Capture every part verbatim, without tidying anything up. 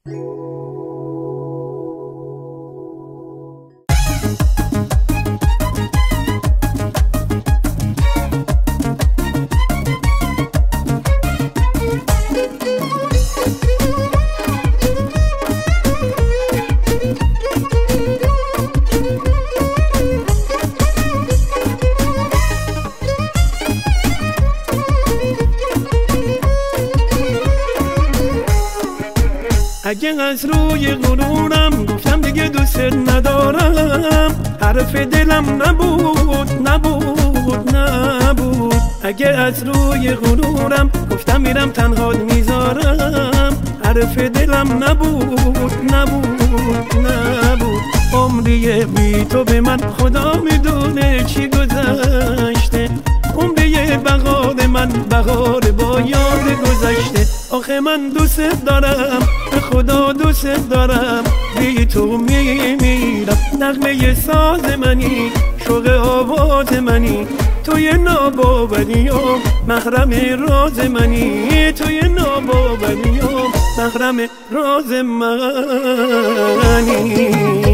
اگه از روی غرورم گفتم دیگه دوست ندارم، حرف دلم نبود نبود نبود. اگه از روی غرورم گفتم میرم تنها میذارم، حرف دلم نبود نبود نبود. عمری بی تو به من خدا میدونه چی گذشته، عمری بهار من بهار با یاد گذشته. آخه من دوست دارم به خدا دوست دارم، بی تو میمیرم. نغمه ساز منی، شوق آواز منی، توی ناباوری و محرم راز منی، توی ناباوری و محرم راز منی.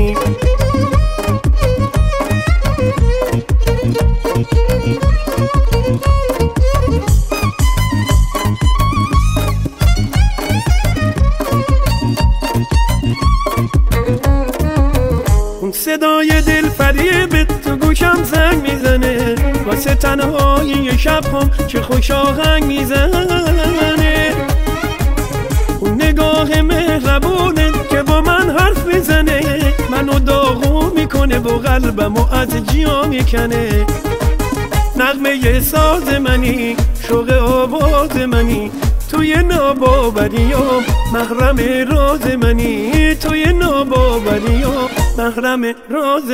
صدای دل فریب تو گوشم زنگ میزنه، واسه تنهایی شب هم چه خوش آهنگ میزنه. اون نگاه مهربونه که با من حرف میزنه، منو داغون میکنه و قلبمو از جا میکنه. نغمه ساز منی، شوق آواز منی، توی ناباوری و محرم راز منی، توی ناباوری و محرم راز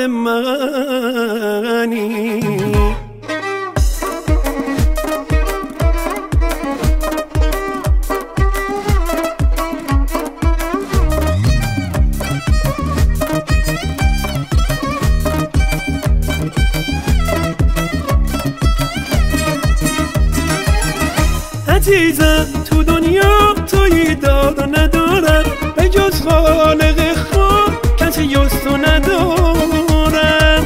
منی. عزیزم تو دنیا تویی دار و ندارم، به جز خالق خود کسی جز تو ندارم.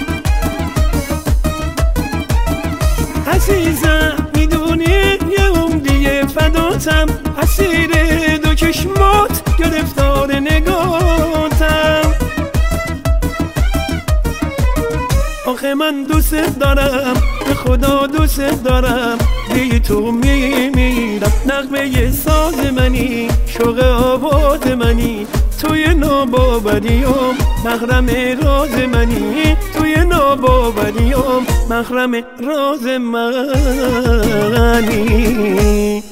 عزیزم میدونی یه عمری فداتم، اسیر دو چشمات گرفتار نگاتم. آخه من دوست دارم به خدا دوست دارم، بی تو میمیرم. نغمه ساز منی، شوق آواز منی، توی ناباوری و محرم راز منی، توی ناباوری و محرم راز منی.